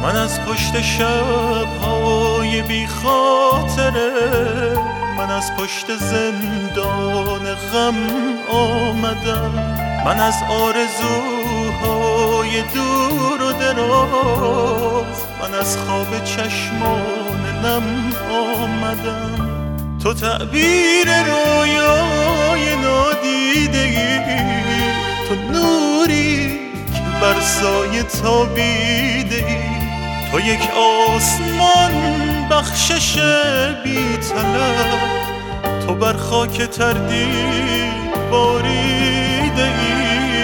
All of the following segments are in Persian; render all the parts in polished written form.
من از پشت شب‌های بی خاطره، من از پشت زندان غم آمدم. من از آرزوهای دور و دراز، من از خواب چشمان نم آمدم. تو تعبیر رویای نادیده‌ای، تو نوری که بر سایه تابیده‌ای، تو یک آسمان بخشش بی طلب، تو بر خاک تردید باریده‌ای.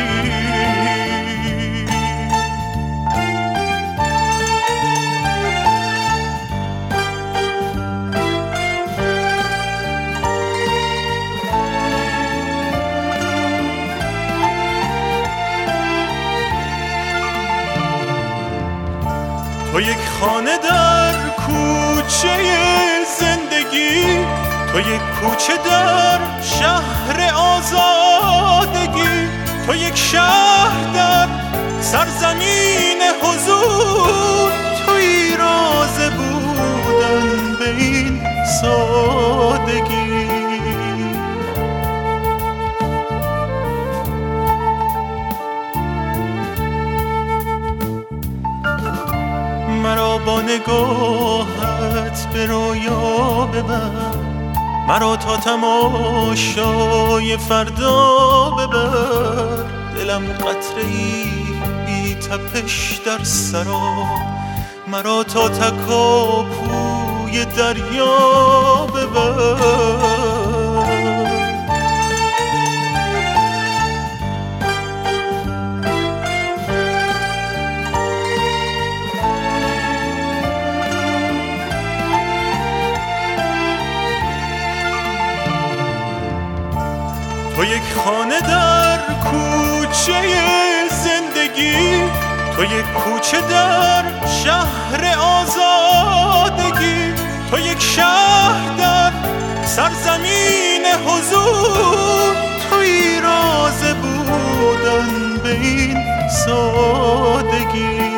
تو یک خانه در کوچه زندگی، تو یک کوچه در شهر آزادگی، تو یک شهر در سرزمین حضور، تویی راز بودن به این سادگی. مرا با نگاهت به رویا ببر، مرا تا تماشای فردا ببر. دلم قطره‌ای بی تپش در سرا، مرا تا تکاپوی دریا ببر. تو یک خانه در کوچه زندگی، تو یک کوچه در شهر آزادگی، تو یک شهر در سرزمین حضور، تویی راز بودن به این سادگی.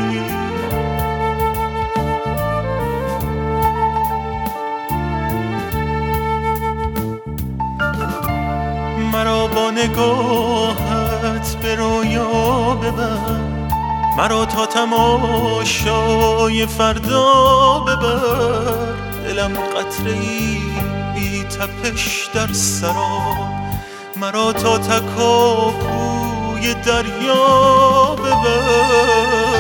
مرا با نگاهت به رویا ببر، مرا تا تماشای فردا ببر. دلم قطره‌ای بی تپش در سرا، مرا تا تکاپوی دریا ببر.